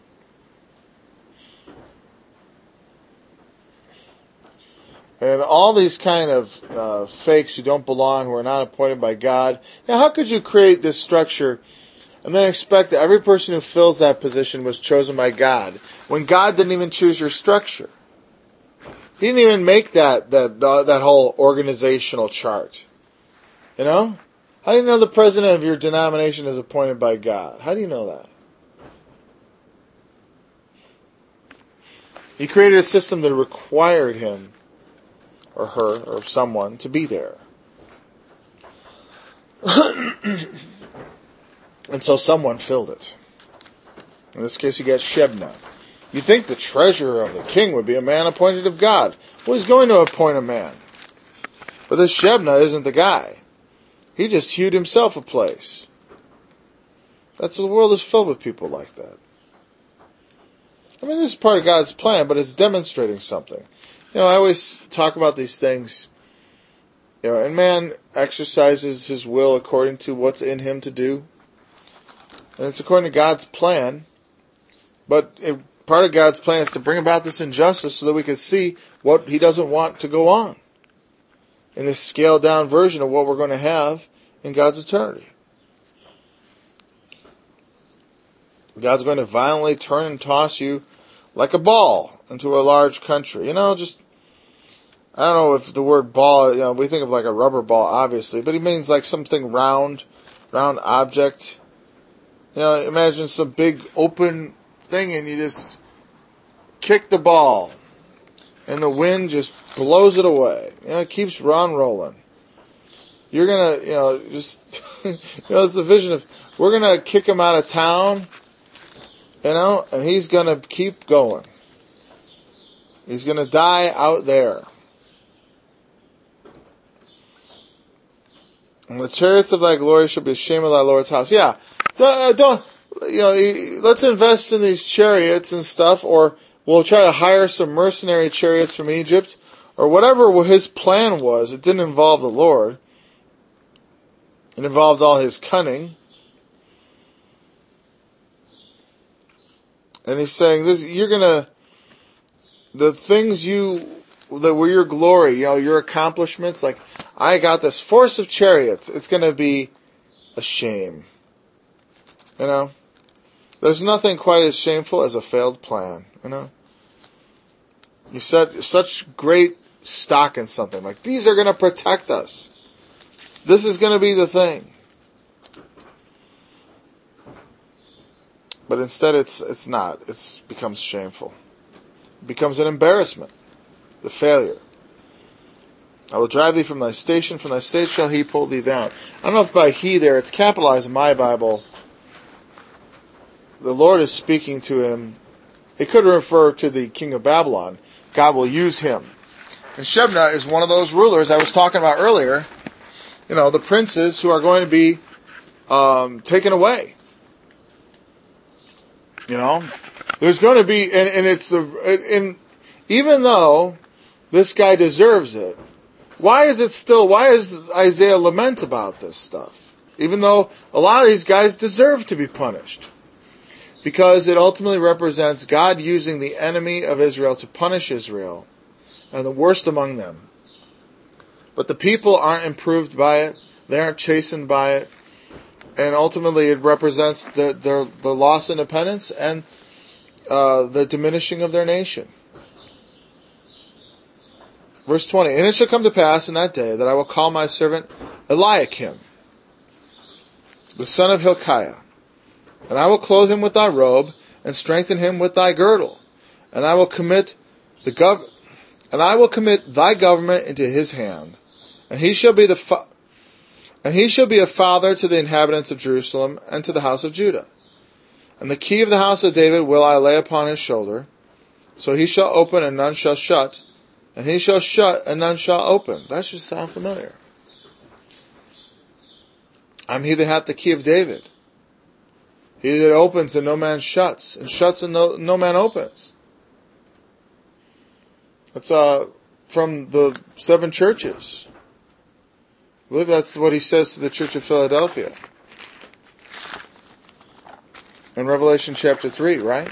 And all these kind of uh, fakes who don't belong, who are not appointed by God. Now, how could you create this structure and then expect that every person who fills that position was chosen by God, when God didn't even choose your structure? He didn't even make that that uh, that whole organizational chart. You know? How do you know the president of your denomination is appointed by God? How do you know that? He created a system that required him or her, or someone, to be there. And so someone filled it. In this case, you got Shebna. You'd think the treasurer of the king would be a man appointed of God. Well, he's going to appoint a man. But this Shebna isn't the guy. He just hewed himself a place. That's the world is filled with people like that. I mean, this is part of God's plan, but it's demonstrating something. You know, I always talk about these things, you know, and man exercises his will according to what's in him to do. And it's according to God's plan. But it, part of God's plan is to bring about this injustice so that we can see what he doesn't want to go on in this scaled down version of what we're going to have in God's eternity. God's going to violently turn and toss you like a ball into a large country. You know, just, I don't know if the word ball, you know, we think of like a rubber ball, obviously, but he means like something round, round object. You know, imagine some big open thing and you just kick the ball and the wind just blows it away. You know, it keeps on rolling. you're going to, you know, just, you know, it's a vision of, we're going to kick him out of town, you know, and he's going to keep going. He's going to die out there. And the chariots of thy glory shall be ashamed of thy Lord's house. Yeah, don't, don't, you know, let's invest in these chariots and stuff, or we'll try to hire some mercenary chariots from Egypt, or whatever his plan was. It didn't involve the Lord. It involved all his cunning. And he's saying, "This, you're gonna, the things you, that were your glory, you know, your accomplishments, like, I got this force of chariots. It's going to be a shame. You know? There's nothing quite as shameful as a failed plan. You know? You set such great stock in something. Like, these are going to protect us. This is going to be the thing. But instead it's it's not. It becomes shameful. It becomes an embarrassment. The failure. I will drive thee from thy station, from thy state shall he pull thee down. I don't know if by he there, it's capitalized in my Bible. The Lord is speaking to him. It could refer to the king of Babylon. God will use him. And Shebna is one of those rulers I was talking about earlier. You know, the princes who are going to be um, taken away. You know, there's going to be, and, and it's, a, and even though this guy deserves it, why is it still, why is Isaiah lament about this stuff? Even though a lot of these guys deserve to be punished. Because it ultimately represents God using the enemy of Israel to punish Israel, and the worst among them. But the people aren't improved by it, they aren't chastened by it, and ultimately it represents the, their, the loss of independence and uh, the diminishing of their nation. Verse twenty, and it shall come to pass in that day that I will call my servant Eliakim, the son of Hilkiah, and I will clothe him with thy robe, and strengthen him with thy girdle, and I will commit the gov- and I will commit thy government into his hand, and he shall be the fa- and he shall be a father to the inhabitants of Jerusalem and to the house of Judah. And the key of the house of David will I lay upon his shoulder, so he shall open and none shall shut. And he shall shut, and none shall open. That should sound familiar. I'm he that hath the key of David. He that opens, and no man shuts. And shuts, and no, no man opens. That's uh, from the seven churches. I believe that's what he says to the church of Philadelphia. In Revelation chapter three, right?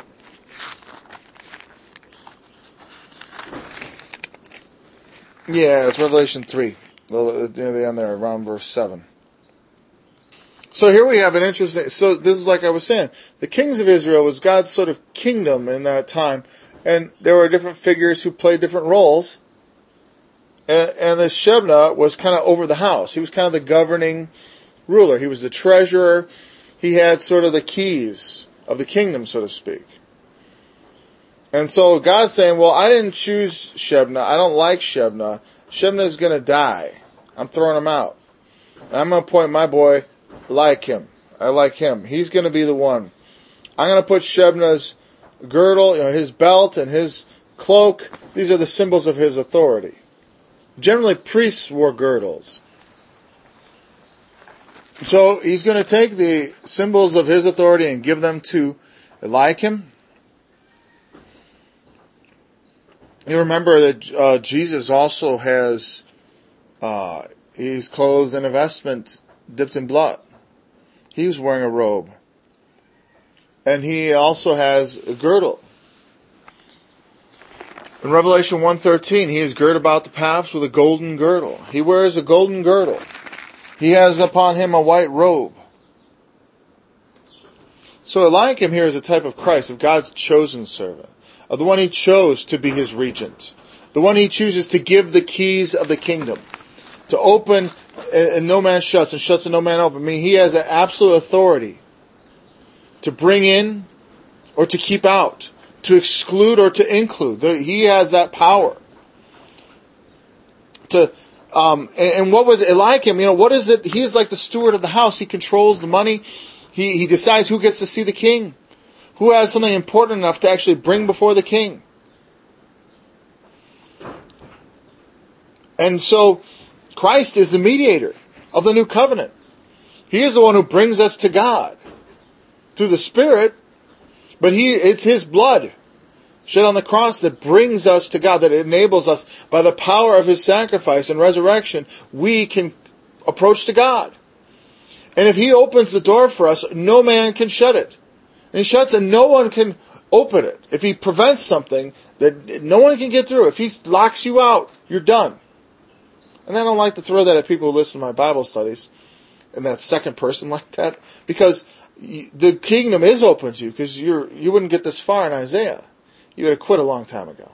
Yeah, it's Revelation three. Near the end there, around verse seven. So here we have an interesting... So this is like I was saying. The kings of Israel was God's sort of kingdom in that time. And there were different figures who played different roles. And, and this Shebna was kind of over the house. He was kind of the governing ruler. He was the treasurer. He had sort of the keys of the kingdom, so to speak. And so God's saying, well, I didn't choose Shebna. I don't like Shebna. Shebna is going to die. I'm throwing him out. And I'm going to appoint my boy, Eliakim. I like him. He's going to be the one. I'm going to put Shebna's girdle, you know, his belt and his cloak. These are the symbols of his authority. Generally, priests wore girdles. So he's going to take the symbols of his authority and give them to Eliakim. You remember that uh, Jesus also has, uh, he's clothed in a vestment dipped in blood. He was wearing a robe. And he also has a girdle. In Revelation one thirteen, he is girt about the paps with a golden girdle. He wears a golden girdle. He has upon him a white robe. So Eliakim here is a type of Christ, of God's chosen servant, of the one he chose to be his regent, the one he chooses to give the keys of the kingdom, to open and no man shuts, and shuts and no man opens. I mean, he has an absolute authority to bring in or to keep out, to exclude or to include. He has that power to Um, and, and what was Eliakim? You know, what is it? He is like the steward of the house. He controls the money. He, he decides who gets to see the king. Who has something important enough to actually bring before the king. And so, Christ is the mediator of the new covenant. He is the one who brings us to God through the Spirit, but he it's His blood shed on the cross that brings us to God, that enables us, by the power of His sacrifice and resurrection, we can approach to God. And if He opens the door for us, no man can shut it. And He shuts it, no one can open it. If He prevents something, that no one can get through. If He locks you out, you're done. And I don't like to throw that at people who listen to my Bible studies, in that second person like that, because the kingdom is open to you, because you're you wouldn't get this far in Isaiah. You would have quit a long time ago.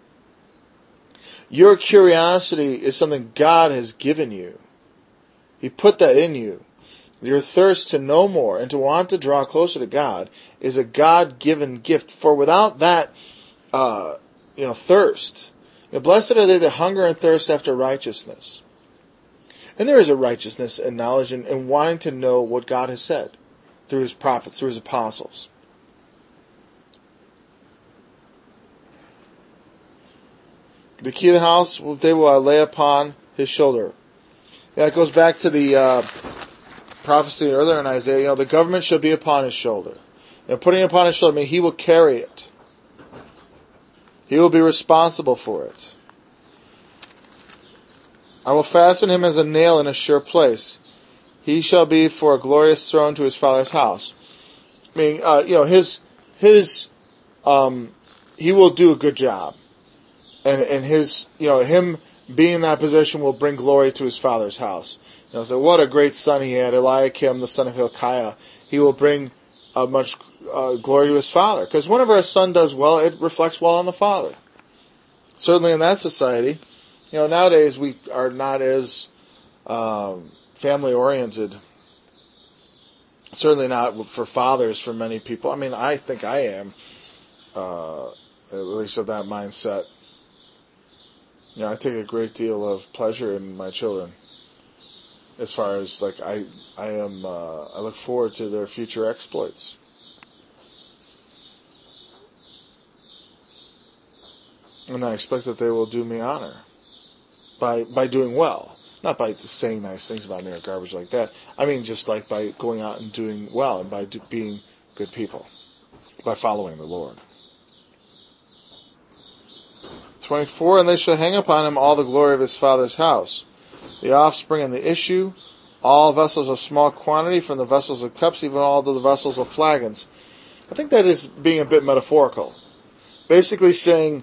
Your curiosity is something God has given you. He put that in you. Your thirst to know more and to want to draw closer to God is a God-given gift. For without that, uh, you know, thirst, you know, blessed are they that hunger and thirst after righteousness. And there is a righteousness and knowledge in, in wanting to know what God has said through His prophets, through His apostles. The key of the house, they will lay upon His shoulder. Yeah, it goes back to the uh, prophecy earlier in Isaiah. You know, the government shall be upon His shoulder. And you know, putting it upon His shoulder, I mean, He will carry it. He will be responsible for it. I will fasten Him as a nail in a sure place. He shall be for a glorious throne to His Father's house. I mean, uh, you know, His His um, He will do a good job. And and his, you know, him being in that position will bring glory to his father's house. You know, so what a great son he had, Eliakim, the son of Hilkiah. He will bring uh, much uh, glory to his father. Because whenever a son does well, it reflects well on the father. Certainly in that society. You know, nowadays we are not as um, family-oriented. Certainly not for fathers for many people. I mean, I think I am, uh, at least of that mindset. You know, I take a great deal of pleasure in my children. As far as like I, I am, uh, I look forward to their future exploits. And I expect that they will do me honor by by doing well, not by just saying nice things about me or garbage like that. I mean, just like by going out and doing well and by do, being good people, by following the Lord. twenty-four, and they shall hang upon him all the glory of his father's house, the offspring and the issue, all vessels of small quantity, from the vessels of cups, even all to the vessels of flagons. I think that is being a bit metaphorical. Basically saying,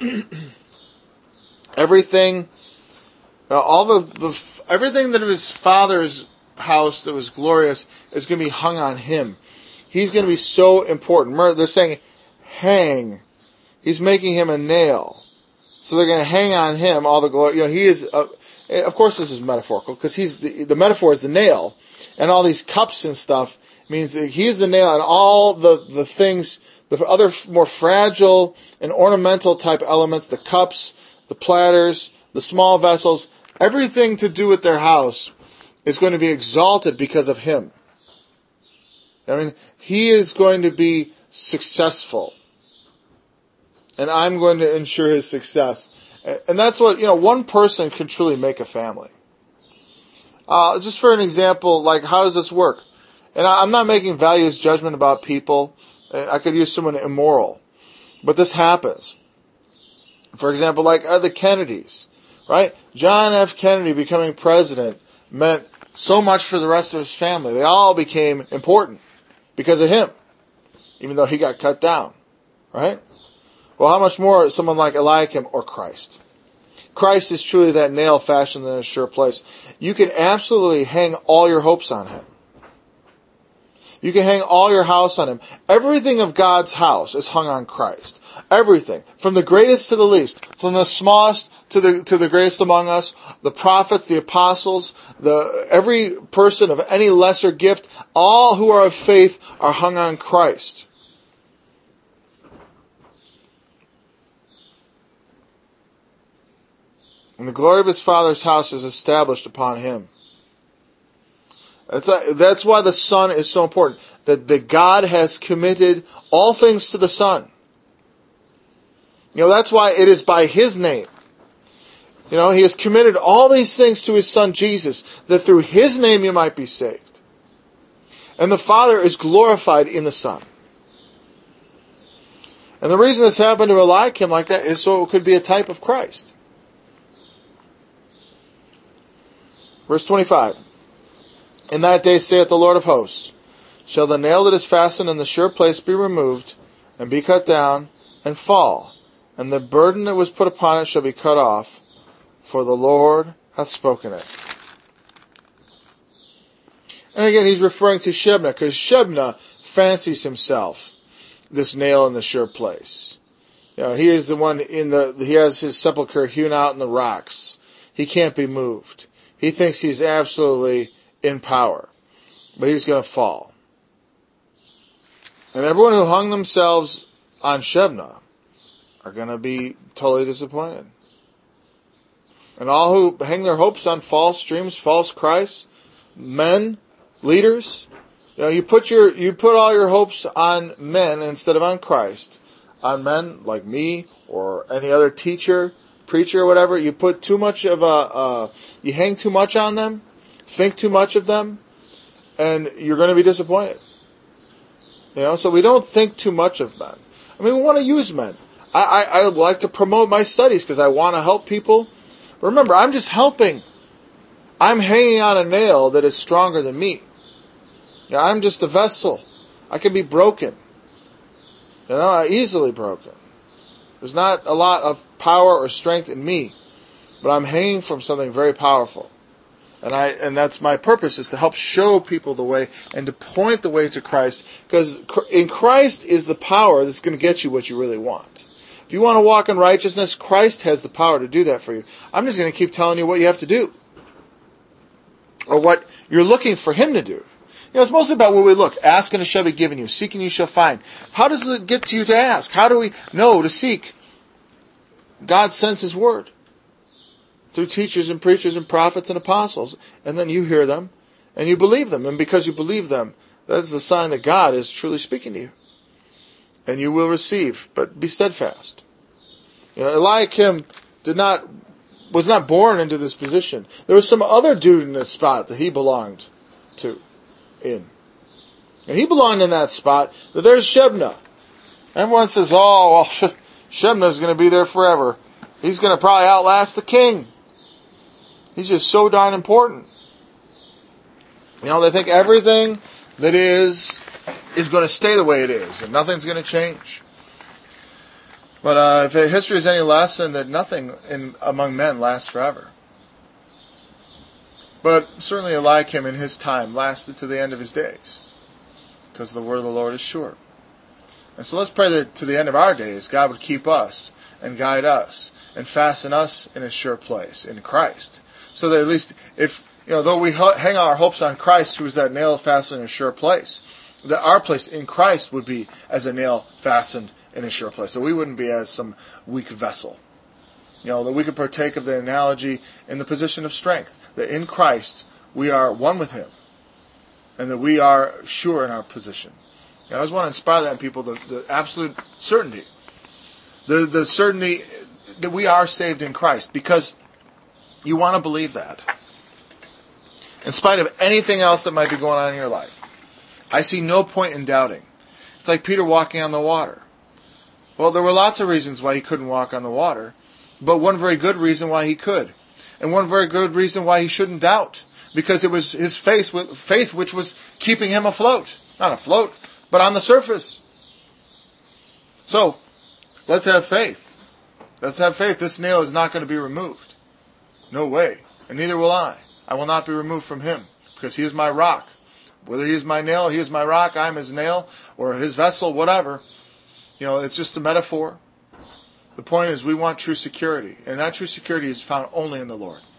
everything, uh, all the, the everything that of his father's house that was glorious is going to be hung on him. He's going to be so important. They're saying, hang. He's making him a nail. So they're going to hang on him all the glory. You know, he is, uh, of course this is metaphorical, because he's the, the metaphor is the nail, and all these cups and stuff means that he's the nail, and all the, the things, the other more fragile and ornamental type elements, the cups, the platters, the small vessels, everything to do with their house is going to be exalted because of him. I mean, he is going to be successful. And I'm going to ensure his success. And that's what, you know, one person can truly make a family. Uh, just for an example, like, how does this work? And I'm not making values judgment about people. I could use someone immoral. But this happens. For example, like uh, the Kennedys, right? John F. Kennedy becoming president meant so much for the rest of his family. They all became important because of him, even though he got cut down, right? Well, how much more someone like Eliakim or Christ? Christ is truly that nail fashioned in a sure place. You can absolutely hang all your hopes on him. You can hang all your house on him. Everything of God's house is hung on Christ. Everything. From the greatest to the least. From the smallest to the to the greatest among us. The prophets, the apostles, the every person of any lesser gift. All who are of faith are hung on Christ. And the glory of his Father's house is established upon him. That's, a, that's why the Son is so important. That, that God has committed all things to the Son. You know, that's why it is by his name. You know, he has committed all these things to his Son Jesus, that through his name you might be saved. And the Father is glorified in the Son. And the reason this happened to Eliakim like that is so it could be a type of Christ. Verse twenty-five. In that day saith the Lord of hosts, shall the nail that is fastened in the sure place be removed, and be cut down, and fall, and the burden that was put upon it shall be cut off, for the Lord hath spoken it. And again, he's referring to Shebna, because Shebna fancies himself this nail in the sure place. You know, he is the one in the, he has his sepulcher hewn out in the rocks. He can't be moved. He thinks he's absolutely in power, but he's going to fall. And everyone who hung themselves on Shebna are going to be totally disappointed. And all who hang their hopes on false dreams, false Christ, men, leaders, you know, you put your you put all your hopes on men instead of on Christ, on men like me or any other teacher, preacher, or whatever. You put too much of a, uh, you hang too much on them, think too much of them, and you're going to be disappointed. You know, so we don't think too much of men. I mean, we want to use men. I, I, I like to promote my studies because I want to help people. But remember, I'm just helping. I'm hanging on a nail that is stronger than me. Yeah, I'm just a vessel. I can be broken. You know, easily broken. There's not a lot of power or strength in me, but I'm hanging from something very powerful. And I and that's my purpose, is to help show people the way and to point the way to Christ. Because in Christ is the power that's going to get you what you really want. If you want to walk in righteousness, Christ has the power to do that for you. I'm just going to keep telling you what you have to do. Or what you're looking for him to do. You know, it's mostly about where we look. Ask and it shall be given you. Seek and you shall find. How does it get to you to ask? How do we know to seek? God sends his word. Through teachers and preachers and prophets and apostles. And then you hear them. And you believe them. And because you believe them, that's the sign that God is truly speaking to you. And you will receive. But be steadfast. You know, Eliakim did not, was not born into this position. There was some other dude in this spot that he belonged to. In. And he belonged in that spot. But there's Shebna. Everyone says, oh, well, Shebna's going to be there forever. He's going to probably outlast the king. He's just so darn important. You know, they think everything that is, is going to stay the way it is, and nothing's going to change. But uh, if history is any lesson, that nothing in, among men lasts forever. But certainly Eliakim in his time lasted to the end of his days, because the word of the Lord is sure. And so let's pray that to the end of our days, God would keep us and guide us and fasten us in a sure place in Christ. So that at least, if, you know, though we hang our hopes on Christ, who is that nail fastened in a sure place, that our place in Christ would be as a nail fastened in a sure place. So we wouldn't be as some weak vessel. You know, that we could partake of the analogy in the position of strength. That in Christ, we are one with him. And that we are sure in our position. You know, I always want to inspire that in people, the, the absolute certainty. The, the certainty that we are saved in Christ. Because you want to believe that. In spite of anything else that might be going on in your life. I see no point in doubting. It's like Peter walking on the water. Well, there were lots of reasons why he couldn't walk on the water. But one very good reason why he could. And one very good reason why he shouldn't doubt. Because it was his faith, faith which was keeping him afloat. Not afloat, but on the surface. So, let's have faith. Let's have faith. This nail is not going to be removed. No way. And neither will I. I will not be removed from him. Because he is my rock. Whether he is my nail, he is my rock, I am his nail, or his vessel, whatever. You know, it's just a metaphor. The point is we want true security. And that true security is found only in the Lord.